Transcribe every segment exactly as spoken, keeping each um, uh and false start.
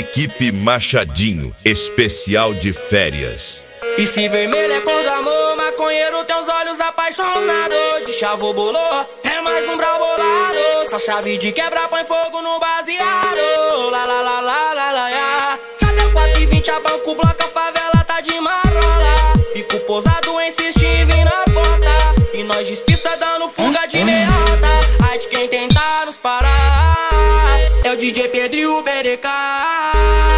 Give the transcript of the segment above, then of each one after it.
Equipe Machadinho, especial de férias. E se vermelho é cor do amor, maconheiro tem os olhos apaixonados. De chavo bolô, é mais um brau bolado. Só chave de quebra põe fogo no baseado. La la la la la la ya. Já deu quatro e vinte a banco bloca, a favela tá de marola. Pico posado insiste em vir na porta. E nós despista dando fuga de meiota. Ai de quem tentar nos parar é o D J Pedro e o B D K.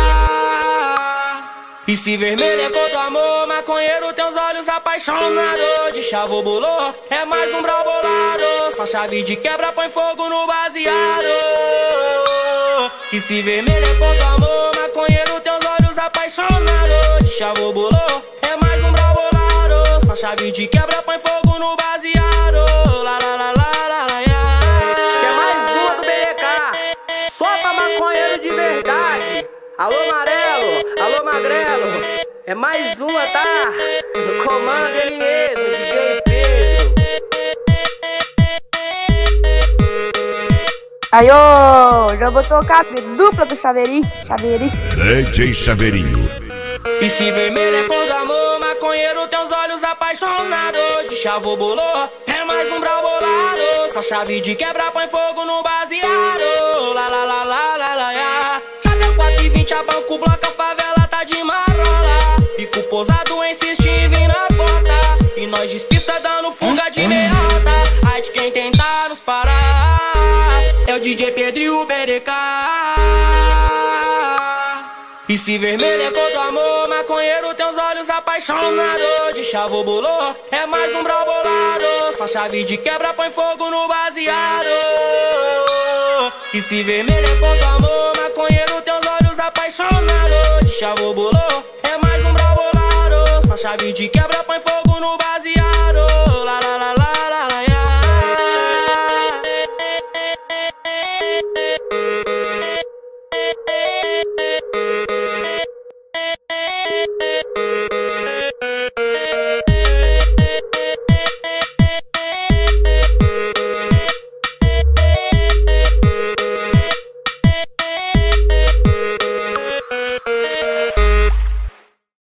E se vermelho é cor do amor, maconheiro tem os olhos apaixonados. De chavo bolô, é mais um brau bolado. Só chave de quebra põe fogo no baseado. E se vermelho é cor do amor, maconheiro tem os olhos apaixonados. De chavo bolô, é mais um brau bolado. Só chave de quebra põe fogo no baseado. La la la la la la ya. Que é mais uma do B D K, só pra maconheiro de verdade. Alô Amarelo, alô Magrelo, é mais uma, tá? No comando ele mesmo, D J Pedro. Aí, ô, já vou tocar dupla do Chaveirinho, Chaveirinho. D J Chaveirinho. E se vermelho é cor do amor, maconheiro tem os olhos apaixonados. De chavo bolô, é mais um brau bolado. Só chave de quebra põe fogo no baseado. La la la la la la ya. quatro e vinte a banco bloca, a favela tá de marola. Pico posado insiste em vir na porta. E nós despista dando fuga de meiota. Ai de quem tentar nos parar é o D J Pedro e o B D K. E se vermelho é cor do amor, maconheiro tem os olhos apaixonados. De chavo bolô, é mais um brau bolado. Só chave de quebra põe fogo no baseado. E se vermelho é cor do amor, maconheiro tem os olhos apaixonados. De chavo bolô, é mais um brau bolado. Só chave de quebra põe fogo